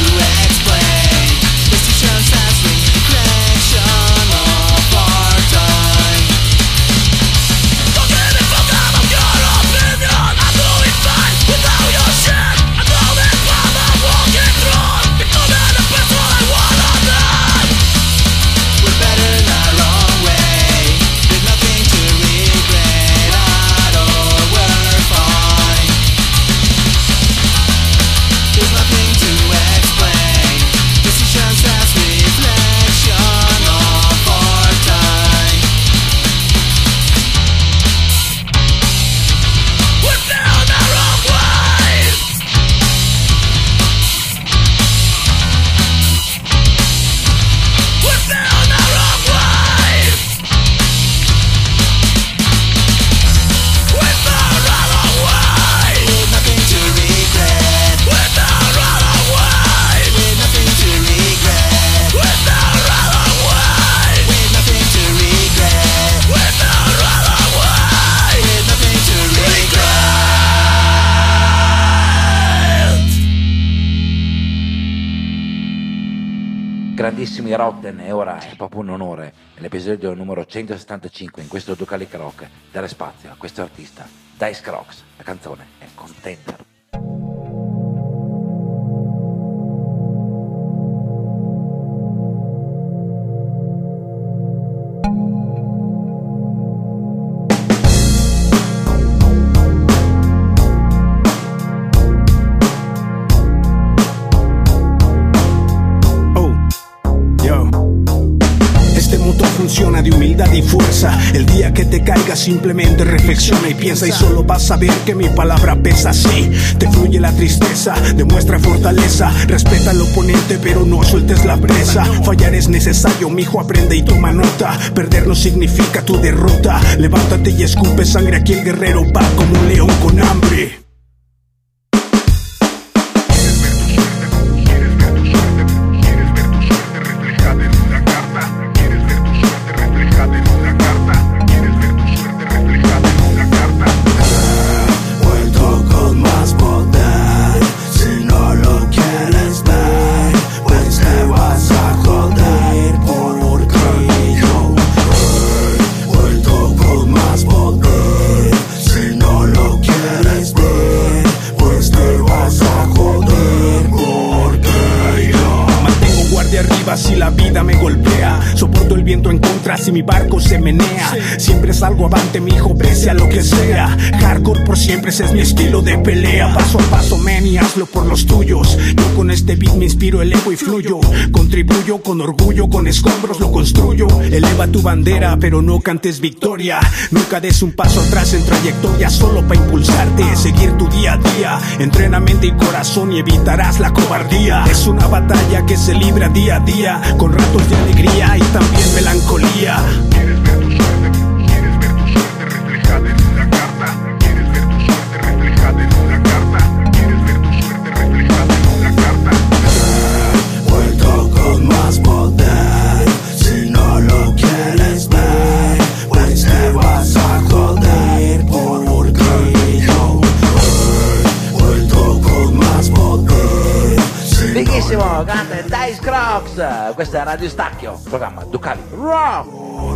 Just as reflection of our time. grandissimi Rotten, e ora è proprio un onore, nell'episodio numero 175 in questo Ducalic Rock, dare spazio a questo artista, Dice Crocs. La canzone è Contender. Funciona de humildad y fuerza. El día que te caiga simplemente reflexiona y piensa, y solo vas a ver que mi palabra pesa. Sí, te fluye la tristeza, demuestra fortaleza, respeta al oponente pero no sueltes la presa. Fallar es necesario, mijo, aprende y toma nota. Perder no significa tu derrota. Levántate y escupe sangre, aquí el guerrero va como un león con hambre. Si la vida me golpea, soporto el viento en contra si mi barco se menea. Siempre salgo avante, mijo, pese a lo que sea. Hardcore por siempre, ese es mi estilo de pelea. Paso a paso, man, y hazlo por los tuyos. Yo con este beat me inspiro, elevo y fluyo. Contribuyo con orgullo, con escombros lo construyo. Eleva tu bandera, pero no cantes victoria. Nunca des un paso atrás en trayectoria, solo para impulsarte, seguir tu día a día. Entrena mente y corazón y evitarás la cobardía. Es una batalla que se libra día a día, con ratos de alegría y también melancolía. ¿Quieres ver tu suerte reflejada en una carta? ¿Quieres ver tu suerte reflejada en una carta? ¿Quieres ver tu suerte reflejada en una carta? Vuelto con más poder, si no lo quieres ver, pues te vas a joder, porque yo vuelto con más poder. Benissimo, grande Dice Crocs, questa è Radio Stacchio, programma Ducalic Rock.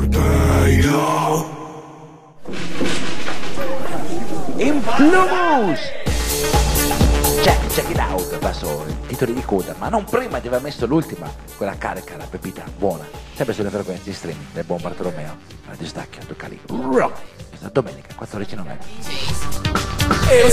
In Blues! Check it out, passo i titoli di coda, ma non prima di aver messo l'ultima, quella carica, la pepita buona, sempre sulle frequenze di streaming del buon Bartolomeo. Radio Stacchio, Ducalic Rock, questa domenica 14 novembre. E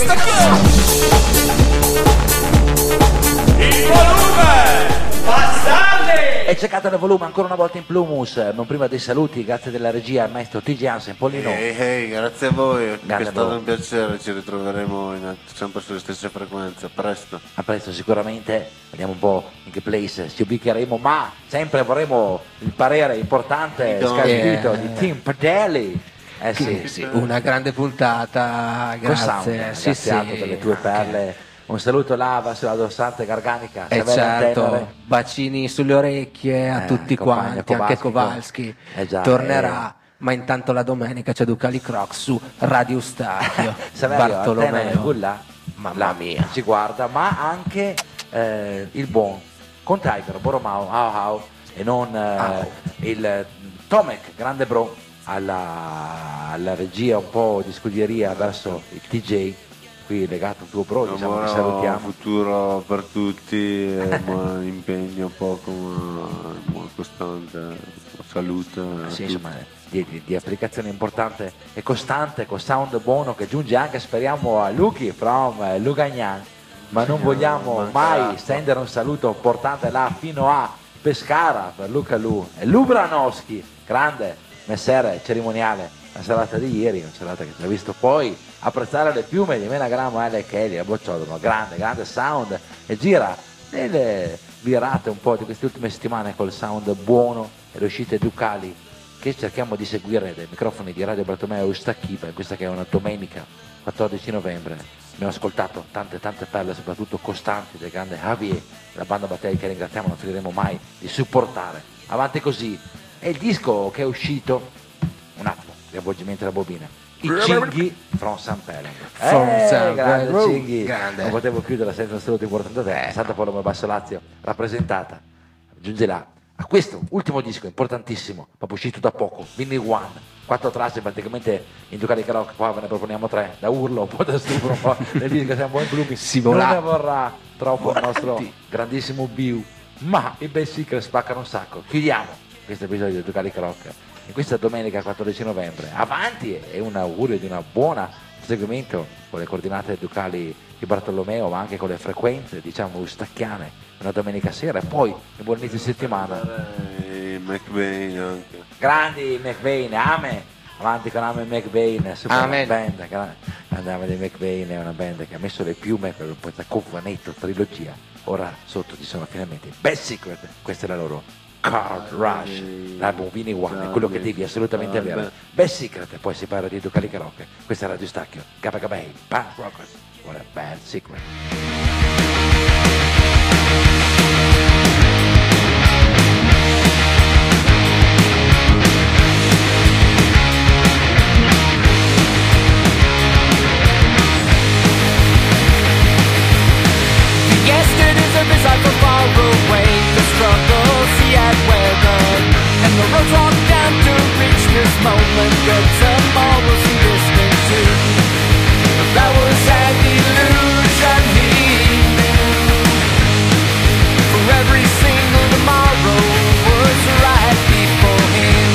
il volume! Bastardi! E cercate il volume ancora una volta in Plumus, non prima dei saluti, grazie della regia al maestro TG Hansen, Pollino. Grazie a voi, Grazie è a stato voi. un piacere, ci ritroveremo sempre sulle stesse frequenze, presto. A presto sicuramente, vediamo un po' in che place ci ubicheremo, ma sempre vorremmo il parere importante scandito di Tim Padelli. Sì. Una grande puntata, grazie. Graziato delle tue perle. Un saluto là verso la dorsante garganica. E Savella certo, Tenere. bacini sulle orecchie a tutti compagno quanti, anche Kowalski. Kowalski Già, tornerà, ma intanto la domenica c'è Ducalic Rock su Radio Stacchio. Bartolomeo, Gulla, mamma mia, ci guarda, ma anche il buon con Tiger, Boromao, Au, e non il Tomek, grande bro, alla regia un po' di scuderia verso il TJ, qui legato al tuo bro, diciamo che salutiamo. Futuro per tutti, ma impegno poco ma costante, salute. Sì, insomma, di applicazione importante e costante, con sound buono che giunge anche, speriamo, a Luki from Lugagnan, ma non vogliamo mai stendere un saluto importante là fino a Pescara per Luca Lu e Lubranowski, grande messere cerimoniale, la serata di ieri, una serata che ci ha visto poi apprezzare le piume di Menagramo e Kelly a Bocciodromo, grande sound, e gira nelle virate un po' di queste ultime settimane col sound buono e le uscite ducali che cerchiamo di seguire dai microfoni di Radio Bartolomeo Stacchiva, questa che è una domenica 14 novembre. Abbiamo ascoltato tante perle, soprattutto costanti, del grande Javier, della banda Battelli, che ringraziamo, non finiremo mai di supportare. Avanti così. E il disco che è uscito, un attimo, riavvolgimento della bobina, i Cinghi from San Peleng. Grande Cinghi, non potevo chiudere senza un saluto importante a te, Santa Paloma Basso Lazio rappresentata, giunge là a questo ultimo disco importantissimo, proprio uscito da poco, Vinyl One. 4 tracce praticamente in Ducali Rock, qua ve ne proponiamo 3, da urlo, un po' da stupro, un po' nel disco siamo buoni blumi, Si vola. non ne vorrà troppo il nostro grandissimo Biu, ma i Bad Secret spaccano un sacco. Chiudiamo questo episodio di Ducali Rock in questa domenica 14 novembre, avanti e un augurio di una buona seguimento con le coordinate Ducali di Bartolomeo, ma anche con le frequenze, diciamo, stacchiane, una domenica sera, e poi un buon inizio di settimana. McBain anche. Grandi McBain, Ame, avanti con Ame McBain, super Amen. band, Ame di McBain è una band che ha messo le piume per un po' da cofanetto, trilogia, ora sotto ci sono finalmente Bad Secret, questa è la loro Card Rush, l'album Vinyl One, è quello che devi assolutamente avere. Bad Secret, e poi si parla di Ducali Rock, questa è Radio Stacchio, Gabagabay, Punk Rockers, what a Bad Secret. Yesterday's a result from far away. The struggles he had weathered, and the roads walked down to reach this moment. But tomorrow seemed distant too. That was an illusion he knew. For every single tomorrow was right before him.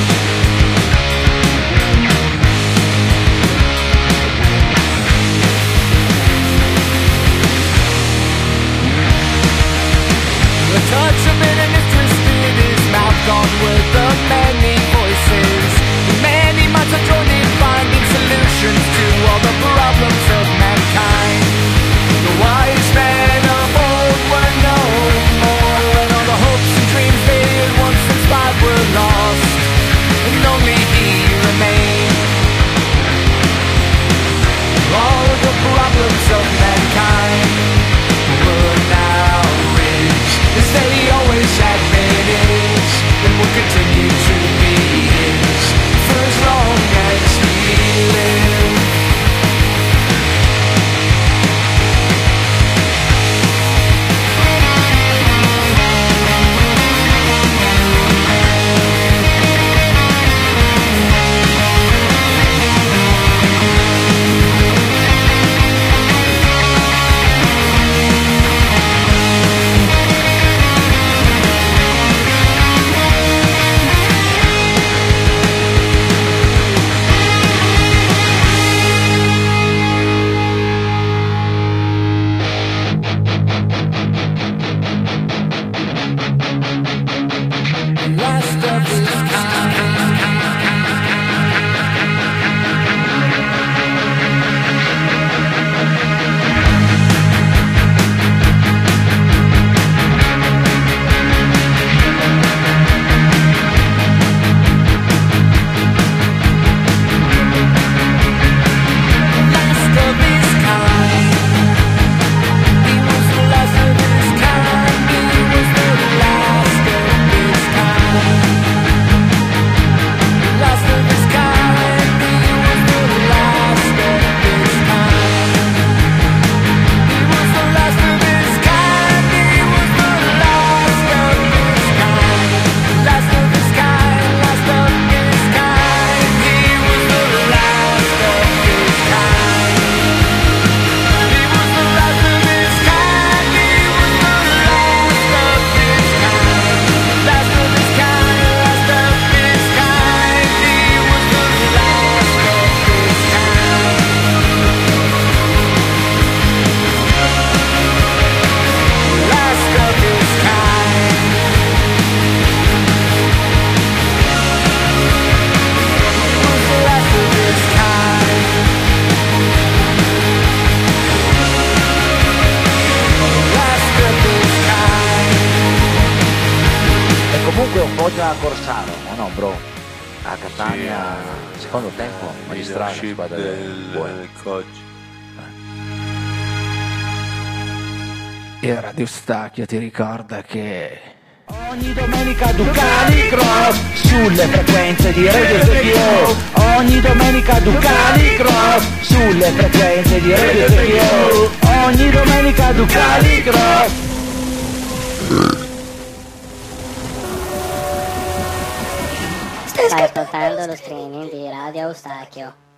A touch of bitterness twisted his mouth, gone with the many voices. Many months of journey finding solutions to all the problems of mankind. The wise men of old were no more, and all the hopes and dreams they had once inspired were lost, and only he remained. All of the problems of mankind were now rich, as they always had been his, and will continue to be his for as long as we live. Last of his kind. Last of his kind. He was the last of his kind. He was the last of his kind. Last of his kind. He was the last of his kind. He was the last of his kind. He was the last of his kind. Last of his kind. Last of his kind. He was the last of his kind. He was the last of his kind. He was the last of his kind. Last of his kind. Last of his kind. He was the last of his kind. Last of his kind. Was the last of his kind. Last of his kind. E comunque un po' già a Corsaro, o no bro? A Catania, secondo tempo, magistrale, Leadership squadra del Buono. del coach. E Radio Stacchio ti ricorda che Ogni domenica Ducali Cross sulle frequenze di Radio Stacchio. Ogni domenica Ducali Cross sulle frequenze di Radio Stacchio. Ogni domenica Ducali Cross. Stai ascoltando lo streaming di Radio Eustachio.